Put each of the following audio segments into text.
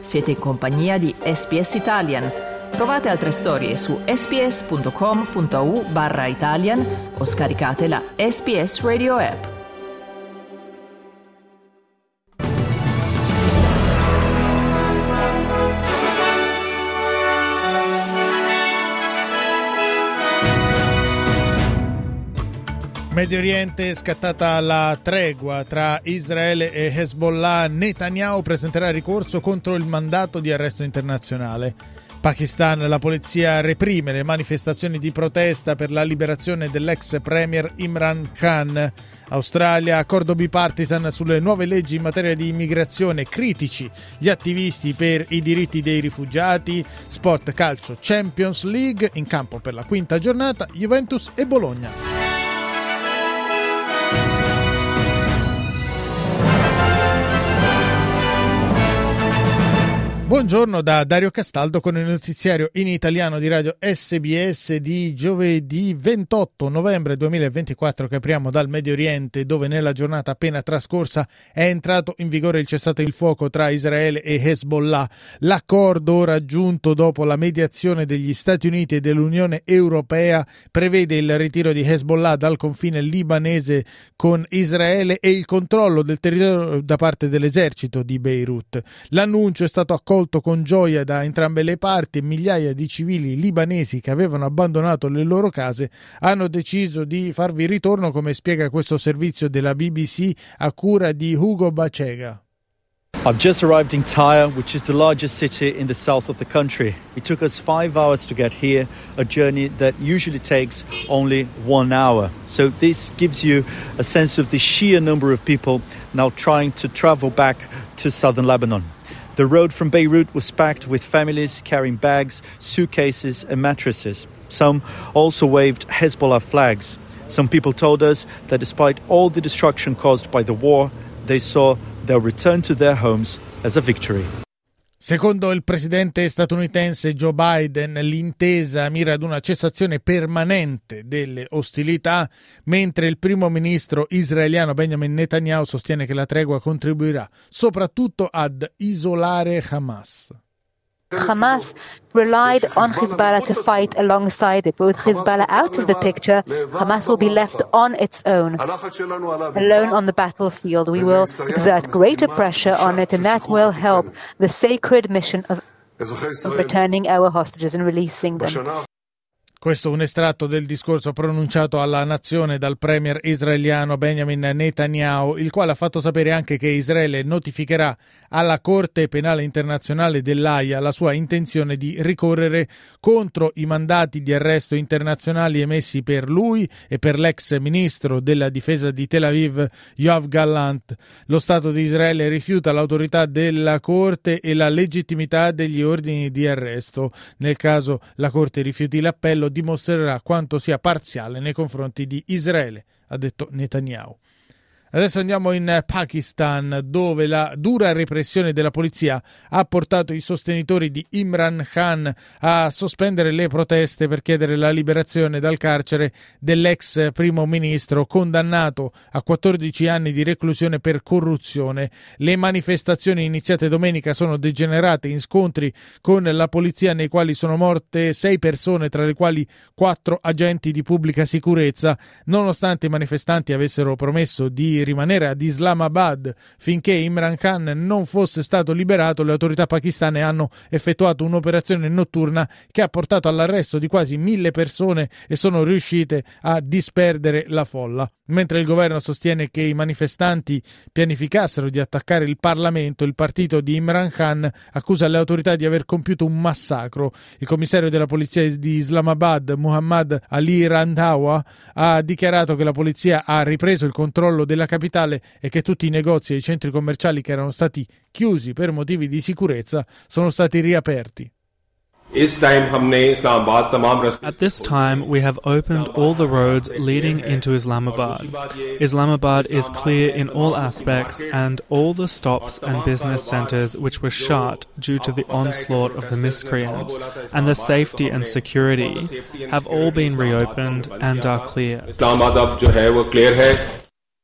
Siete in compagnia di SBS Italian. Trovate altre storie su sbs.com.au/Italian o scaricate la SBS Radio app. Medio Oriente è scattata la tregua tra Israele e Hezbollah. Netanyahu presenterà ricorso contro il mandato di arresto internazionale. Pakistan, la polizia reprime le manifestazioni di protesta per la liberazione dell'ex premier Imran Khan. Australia, accordo bipartisan sulle nuove leggi in materia di immigrazione, critici gli attivisti per i diritti dei rifugiati. Sport calcio Champions League, in campo per la quinta giornata Juventus e Bologna. Buongiorno da Dario Castaldo con il notiziario in italiano di radio SBS di giovedì 28 novembre 2024 che apriamo dal Medio Oriente, dove nella giornata appena trascorsa è entrato in vigore il cessate il fuoco tra Israele e Hezbollah. L'accordo raggiunto dopo la mediazione degli Stati Uniti e dell'Unione Europea prevede il ritiro di Hezbollah dal confine libanese con Israele e il controllo del territorio da parte dell'esercito di Beirut. L'annuncio è stato accolto con gioia da entrambe le parti e migliaia di civili libanesi che avevano abbandonato le loro case hanno deciso di farvi ritorno, come spiega questo servizio della BBC a cura di Hugo Bacega. I've just arrived in Tyre, which is the largest city in the south of the country. It took us 5 hours to get here, a journey that usually takes only 1 hour. So this gives you a sense of the sheer number of people now trying to travel back to southern Lebanon. The road from Beirut was packed with families carrying bags, suitcases and mattresses. Some also waved Hezbollah flags. Some people told us that despite all the destruction caused by the war, they saw their return to their homes as a victory. Secondo il presidente statunitense Joe Biden, l'intesa mira ad una cessazione permanente delle ostilità, mentre il primo ministro israeliano Benjamin Netanyahu sostiene che la tregua contribuirà soprattutto ad isolare Hamas. Hamas relied on Hezbollah to fight alongside it. But with Hezbollah out of the picture, Hamas will be left on its own, alone on the battlefield. We will exert greater pressure on it, and that will help the sacred mission of returning our hostages and releasing them. Questo è un estratto del discorso pronunciato alla nazione dal premier israeliano Benjamin Netanyahu, il quale ha fatto sapere anche che Israele notificherà alla Corte Penale Internazionale dell'Aia la sua intenzione di ricorrere contro i mandati di arresto internazionali emessi per lui e per l'ex ministro della difesa di Tel Aviv Yoav Gallant. Lo Stato di Israele rifiuta l'autorità della Corte e la legittimità degli ordini di arresto. Nel caso la Corte rifiuti l'appello, dimostrerà quanto sia parziale nei confronti di Israele, ha detto Netanyahu. Adesso andiamo in Pakistan, dove la dura repressione della polizia ha portato i sostenitori di Imran Khan a sospendere le proteste per chiedere la liberazione dal carcere dell'ex primo ministro condannato a 14 anni di reclusione per corruzione. Le manifestazioni iniziate domenica sono degenerate in scontri con la polizia nei quali sono morte 6 persone, tra le quali 4 agenti di pubblica sicurezza, nonostante i manifestanti avessero promesso di rimanere ad Islamabad finché Imran Khan non fosse stato liberato. Le autorità pakistane hanno effettuato un'operazione notturna che ha portato all'arresto di quasi 1000 persone e sono riuscite a disperdere la folla. Mentre il governo sostiene che i manifestanti pianificassero di attaccare il Parlamento, il partito di Imran Khan accusa le autorità di aver compiuto un massacro. Il commissario della polizia di Islamabad, Muhammad Ali Randhawa, ha dichiarato che la polizia ha ripreso il controllo della capitale e che tutti i negozi e i centri commerciali che erano stati chiusi per motivi di sicurezza sono stati riaperti. At this time, we have opened all the roads leading into Islamabad. Islamabad is clear in all aspects, and all the stops and business centers which were shut due to the onslaught of the miscreants and the safety and security have all been reopened and are clear.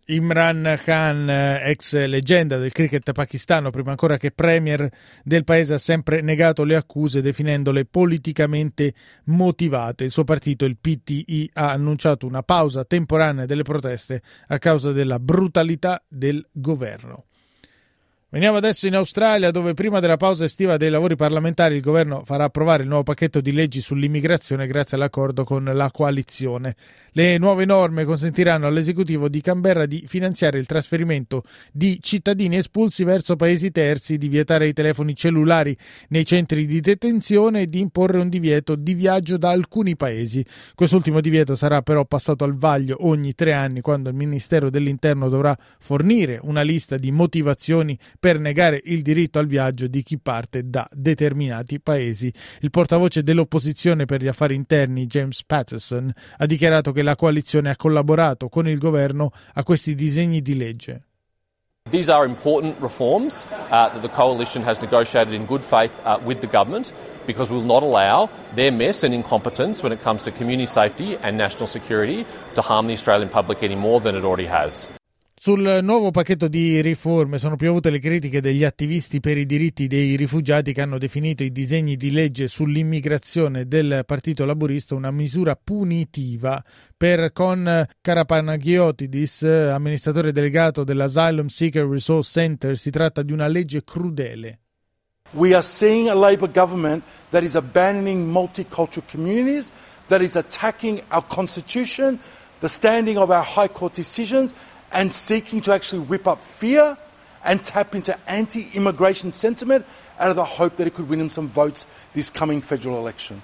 Imran Khan, ex leggenda del cricket pakistano, prima ancora che premier del paese, ha sempre negato le accuse definendole politicamente motivate. Il suo partito, il PTI, ha annunciato una pausa temporanea delle proteste a causa della brutalità del governo. Veniamo adesso in Australia, dove prima della pausa estiva dei lavori parlamentari il governo farà approvare il nuovo pacchetto di leggi sull'immigrazione grazie all'accordo con la coalizione. Le nuove norme consentiranno all'esecutivo di Canberra di finanziare il trasferimento di cittadini espulsi verso paesi terzi, di vietare i telefoni cellulari nei centri di detenzione e di imporre un divieto di viaggio da alcuni paesi. Quest'ultimo divieto sarà però passato al vaglio ogni 3 anni, quando il Ministero dell'Interno dovrà fornire una lista di motivazioni per negare il diritto al viaggio di chi parte da determinati paesi. Il portavoce dell'opposizione per gli affari interni, James Paterson, ha dichiarato che la coalizione ha collaborato con il governo a questi disegni di legge. These are important reforms that the coalition has negotiated in good faith with the government, because we will not allow their mess and incompetence when it comes to community safety and national security to harm the Australian public any more than it already has. Sul nuovo pacchetto di riforme sono piovute le critiche degli attivisti per i diritti dei rifugiati, che hanno definito i disegni di legge sull'immigrazione del Partito Laburista una misura punitiva. Per Con Karapanagiotidis, amministratore delegato dell'Asylum Seeker Resource Center, si tratta di una legge crudele. We are seeing a Labor government that is abandoning multicultural communities, that is attacking our constitution, the standing of our high court decisions, and seeking to actually whip up fear and tap into anti-immigration sentiment out of the hope that it could win them some votes this coming federal election.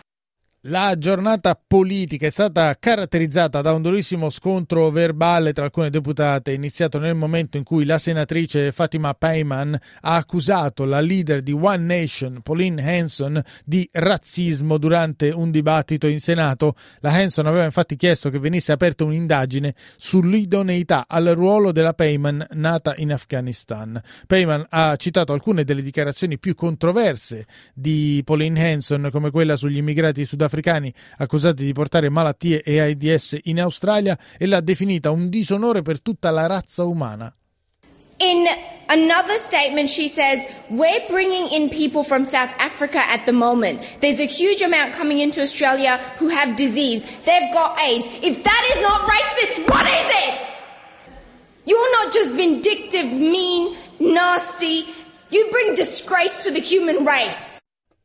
La giornata politica è stata caratterizzata da un durissimo scontro verbale tra alcune deputate, iniziato nel momento in cui la senatrice Fatima Payman ha accusato la leader di One Nation, Pauline Hanson, di razzismo durante un dibattito in Senato. La Hanson aveva infatti chiesto che venisse aperta un'indagine sull'idoneità al ruolo della Payman, nata in Afghanistan. Payman ha citato alcune delle dichiarazioni più controverse di Pauline Hanson, come quella sugli immigrati sudafricani accusati di portare malattie e AIDS in Australia, e l'ha definita un disonore per tutta la razza umana. In another statement, she says, we're bringing in people from South Africa at the moment. There's a huge amount coming into Australia who have disease. They've got AIDS. If that is not racist, what is it? You're not just vindictive, mean, nasty. You bring disgrace to the human race.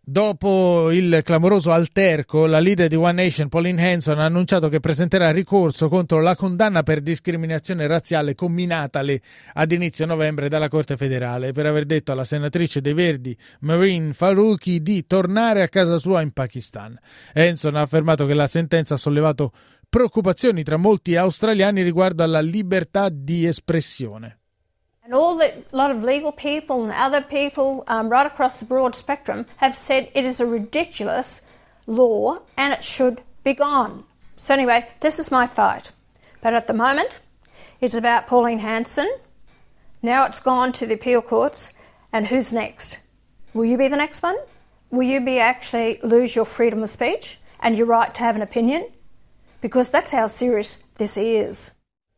Dopo il clamoroso alterco, la leader di One Nation, Pauline Hanson, ha annunciato che presenterà ricorso contro la condanna per discriminazione razziale comminatale ad inizio novembre dalla Corte federale per aver detto alla senatrice dei Verdi, Marine Faruqi, di tornare a casa sua in Pakistan. Hanson ha affermato che la sentenza ha sollevato preoccupazioni tra molti australiani riguardo alla libertà di espressione. And a lot of legal people and other people right across the broad spectrum have said it is a ridiculous law and it should be gone. So anyway, this is my fight. But at the moment, it's about Pauline Hanson. Now it's gone to the appeal courts. And who's next? Will you be the next one? Will you be actually lose your freedom of speech and your right to have an opinion? Because that's how serious this is.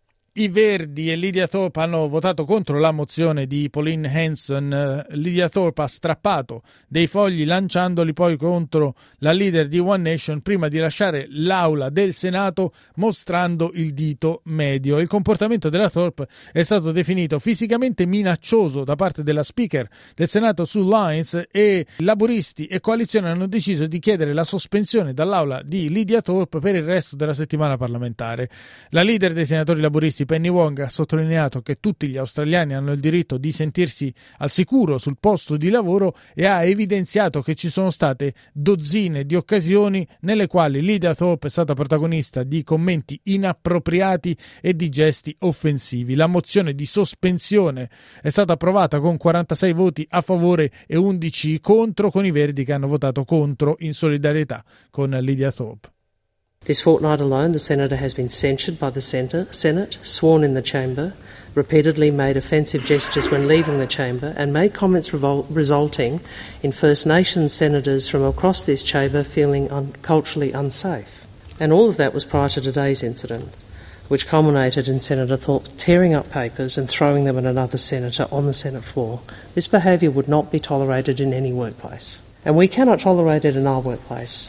I Verdi e Lydia Thorpe hanno votato contro la mozione di Pauline Hanson. Lydia Thorpe ha strappato dei fogli lanciandoli poi contro la leader di One Nation prima di lasciare l'aula del Senato mostrando il dito medio. Il comportamento della Thorpe è stato definito fisicamente minaccioso da parte della speaker del Senato Sue Lines, e laburisti e coalizione hanno deciso di chiedere la sospensione dall'aula di Lydia Thorpe per il resto della settimana parlamentare. La leader dei senatori laburisti, Penny Wong, ha sottolineato che tutti gli australiani hanno il diritto di sentirsi al sicuro sul posto di lavoro e ha evidenziato che ci sono state dozzine di occasioni nelle quali Lydia Thorpe è stata protagonista di commenti inappropriati e di gesti offensivi. La mozione di sospensione è stata approvata con 46 voti a favore e 11 contro, con i Verdi che hanno votato contro in solidarietà con Lydia Thorpe. This fortnight alone, the Senator has been censured by the Senate, sworn in the chamber, repeatedly made offensive gestures when leaving the chamber, and made comments resulting in First Nations senators from across this chamber feeling culturally unsafe. And all of that was prior to today's incident. which culminated in Senator Thorpe tearing up papers and throwing them at another senator on the Senate floor. This behaviour would not be tolerated in any workplace, and we cannot tolerate it in our workplace.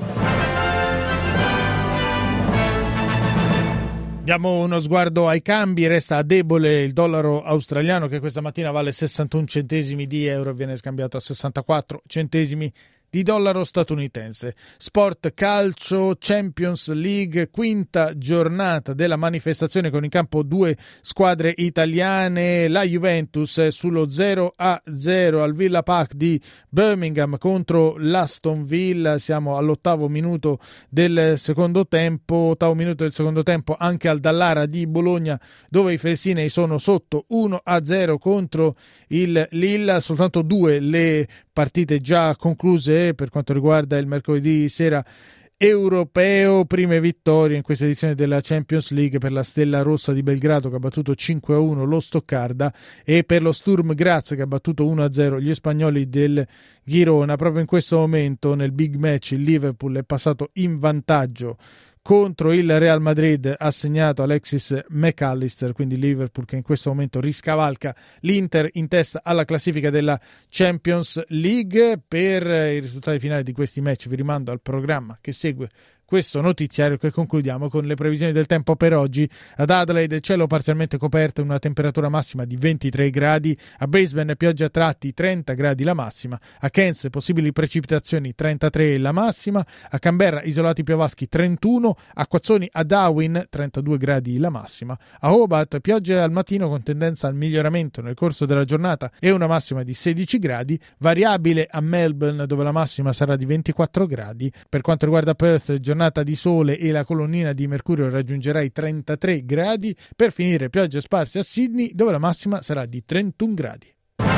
Diamo uno sguardo ai cambi, resta debole il dollaro australiano che questa mattina vale 61 centesimi di euro e viene scambiato a 64 centesimi di dollaro statunitense. Sport calcio, Champions League, quinta giornata della manifestazione con in campo due squadre italiane. La Juventus è sullo 0-0 al Villa Park di Birmingham contro l'Aston Villa. Siamo all'ottavo minuto del secondo tempo anche al Dallara di Bologna, dove i felsinei sono sotto 1-0 contro il Lille. Soltanto due le partite già concluse per quanto riguarda il mercoledì sera europeo. Prime vittorie in questa edizione della Champions League per la Stella Rossa di Belgrado, che ha battuto 5-1 lo Stoccarda, e per lo Sturm Graz, che ha battuto 1-0 gli spagnoli del Girona. Proprio in questo momento nel big match il Liverpool è passato in vantaggio contro il Real Madrid, ha segnato Alexis McAllister, quindi Liverpool che in questo momento riscavalca l'Inter in testa alla classifica della Champions League. Per i risultati finali di questi match vi rimando al programma che segue questo notiziario, che concludiamo con le previsioni del tempo per oggi. Ad Adelaide cielo parzialmente coperto, una temperatura massima di 23 gradi, a Brisbane pioggia a tratti 30 gradi la massima, a Cairns possibili precipitazioni 33 la massima, a Canberra isolati piovaschi 31, acquazzoni a Darwin 32 gradi la massima, a Hobart piogge al mattino con tendenza al miglioramento nel corso della giornata e una massima di 16 gradi, variabile a Melbourne dove la massima sarà di 24 gradi. Per quanto riguarda Perth, giornata di sole e la colonnina di mercurio raggiungerà i 33 gradi, per finire piogge sparse a Sydney dove la massima sarà di 31 gradi.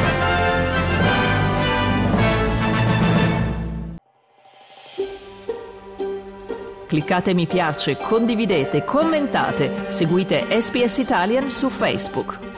Cliccate mi piace, condividete, commentate, seguite SBS Italian su Facebook.